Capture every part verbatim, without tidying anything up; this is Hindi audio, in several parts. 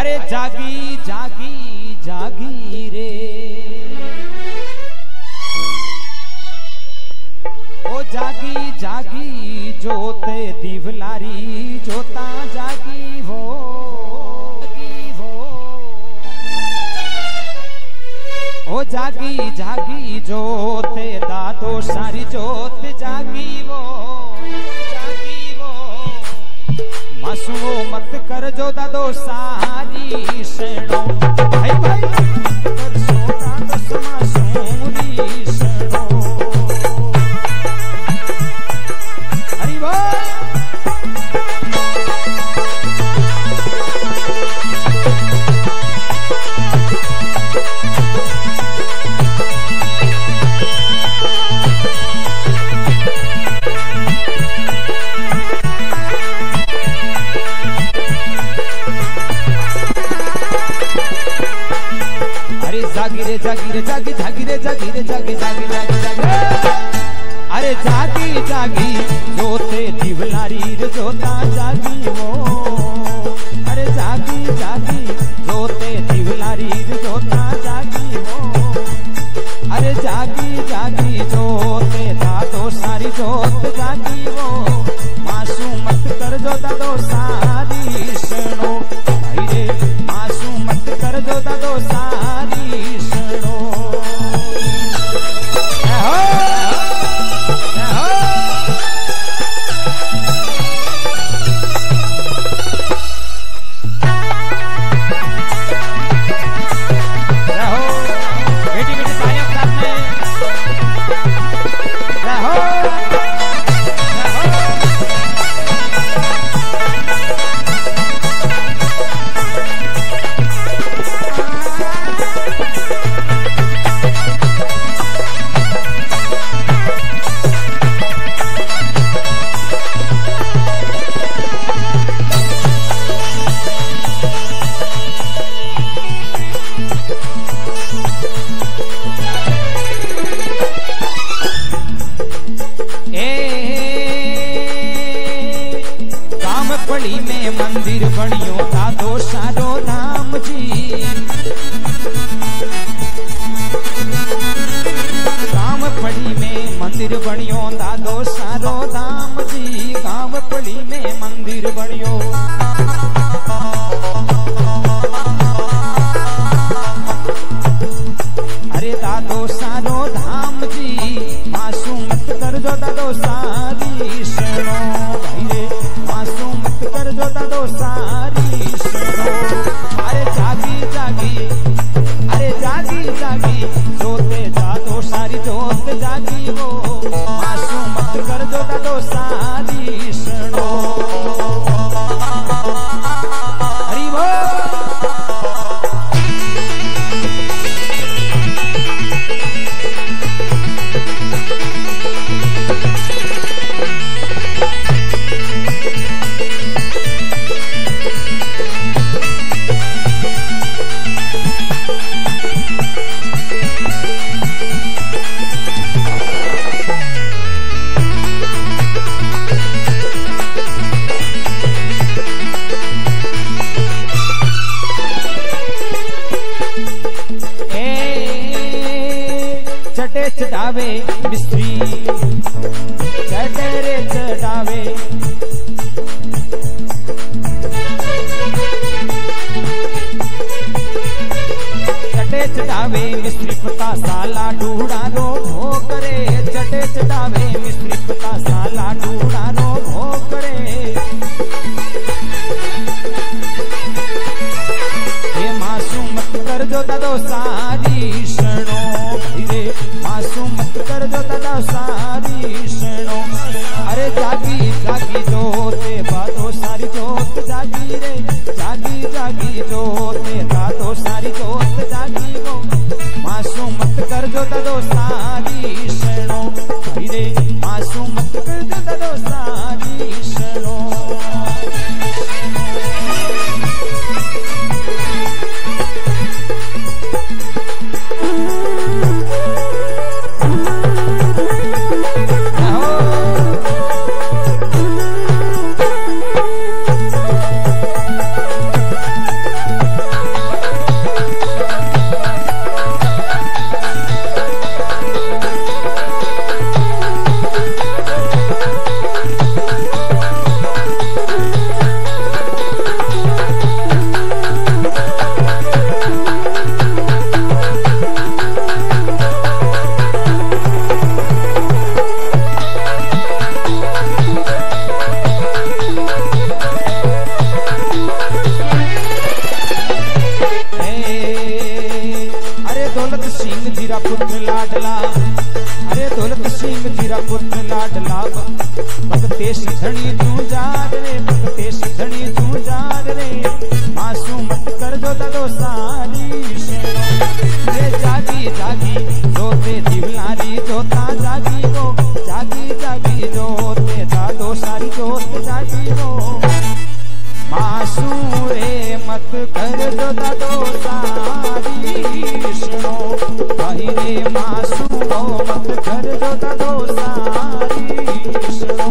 अरे जागी जागी जागी रे ओ जागी जागी जोते दिवलारी जोता जागी वो ओ जागी जागी जोते दादो सारी जोत जागी वो जागी वो मासूमो मत कर जो दादो सारी शेणो भाई भाई कर सो दादो समासूरी शेणो हरि बोल जागी रे जागी रे जागी जागी रे जागी रे जागी जागी जागी जागी अरे जागी जागी जोते दिवलारी रे जोता जागी वो अरे जागी जागी जोते दिवलारी रे जोता जागी वो अरे जागी जागी जोते दादो सारी जोत जागी वो मासूम मत कर जो दादो सारी शेणो भाई रे मासूम मत कर जो दादो सारी पड़ी में मंदिर बनियो दादो सारो धाम जी गांव पड़ी में मंदिर बनियो दादो सारो धाम जी गांव पड़ी में मंदिर बनियो अरे दादो सारो धाम जी मासूम मत कर जो दादो सारी शेणो भाई रे मासूम कर जो दादो सारी शेणो अरे जागी जागी अरे जागी जागी जोते दादो सारी जोत जागी वो मासूम मत कर जो दादो सारी शेणो हरि बोल चटे चढ़ावे मिस्त्री चटे चढ़ावे चटे चढ़ावे मिस्त्री पता साला ढूढ़ा रो भो करे चटे चढ़ावे मिस्त्री पता साला ढूढ़ा रो भो करे ये मासूम मत कर जो दादो सारी शेणो रे मासूम मत कर जो दादो सारी शेणो अरे जागी जागी जोते दादो सारी जोत जागी रे जागी जागी जोते दादो सारी जोत जागी वो मासूम मत कर जो दादो सारी शेणो रे मासूम मत कर जो दादो सारी शेणो जो दादो सारी शो भाई रे मासूमो मत कर जो दादो सारी शो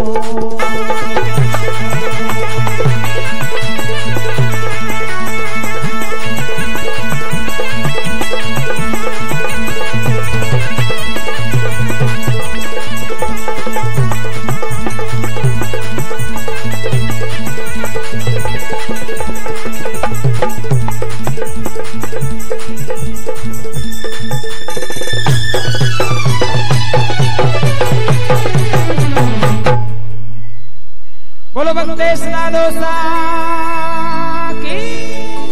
बोलो बंदेश दादो सा